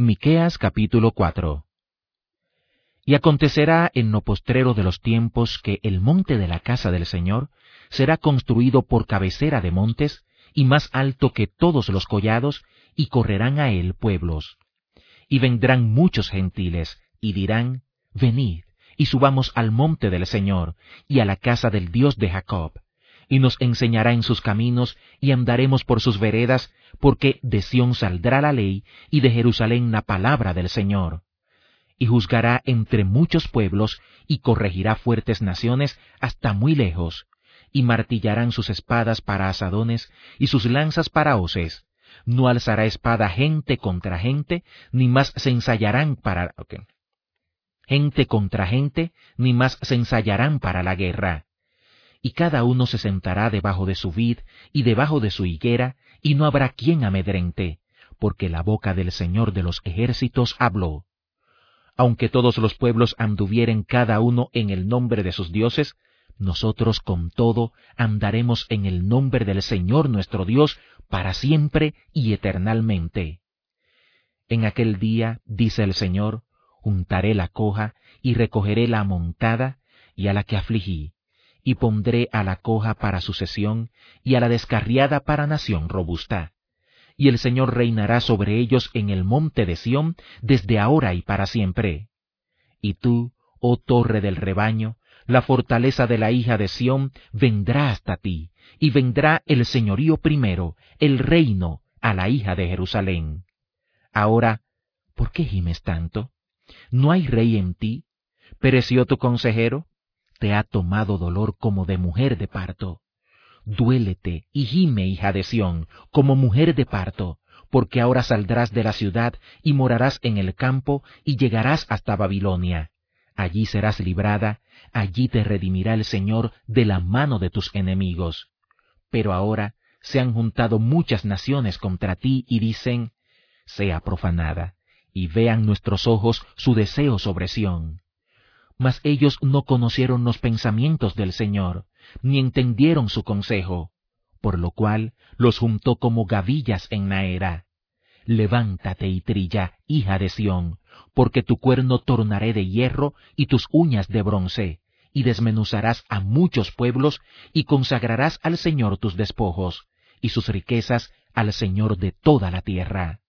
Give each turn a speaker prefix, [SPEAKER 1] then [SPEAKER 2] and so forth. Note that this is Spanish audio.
[SPEAKER 1] Miqueas capítulo 4. Y acontecerá en lo postrero de los tiempos que el monte de la casa del Señor será construido por cabecera de montes, y más alto que todos los collados, y correrán a él pueblos. Y vendrán muchos gentiles, y dirán, venid, y subamos al monte del Señor, y a la casa del Dios de Jacob, y nos enseñará en sus caminos, y andaremos por sus veredas, porque de Sión saldrá la ley, y de Jerusalén la palabra del Señor. Y juzgará entre muchos pueblos, y corregirá fuertes naciones hasta muy lejos, y martillarán sus espadas para asadones, y sus lanzas para hoces. No alzará espada gente contra gente, ni más se ensayarán para... gente contra gente, ni más se ensayarán para la guerra. Y cada uno se sentará debajo de su vid y debajo de su higuera, y no habrá quien amedrente, porque la boca del Señor de los ejércitos habló. Aunque todos los pueblos anduvieren cada uno en el nombre de sus dioses, nosotros con todo andaremos en el nombre del Señor nuestro Dios para siempre y eternalmente. En aquel día, dice el Señor, juntaré la coja y recogeré la amontada y a la que afligí, y pondré a la coja para sucesión y a la descarriada para nación robusta. Y el Señor reinará sobre ellos en el monte de Sión desde ahora y para siempre. Y tú, oh torre del rebaño, la fortaleza de la hija de Sión, vendrá hasta ti, y vendrá el señorío primero, el reino, a la hija de Jerusalén. Ahora, ¿por qué gimes tanto? ¿No hay rey en ti? ¿Pereció tu consejero? Te ha tomado dolor como de mujer de parto. Duélete y gime, hija de Sión, como mujer de parto, porque ahora saldrás de la ciudad y morarás en el campo y llegarás hasta Babilonia. Allí serás librada, allí te redimirá el Señor de la mano de tus enemigos. Pero ahora se han juntado muchas naciones contra ti y dicen, sea profanada, y vean nuestros ojos su deseo sobre Sión. Mas ellos no conocieron los pensamientos del Señor, ni entendieron su consejo, por lo cual los juntó como gavillas en la era. Levántate y trilla, hija de Sión, porque tu cuerno tornaré de hierro y tus uñas de bronce, y desmenuzarás a muchos pueblos, y consagrarás al Señor tus despojos, y sus riquezas al Señor de toda la tierra.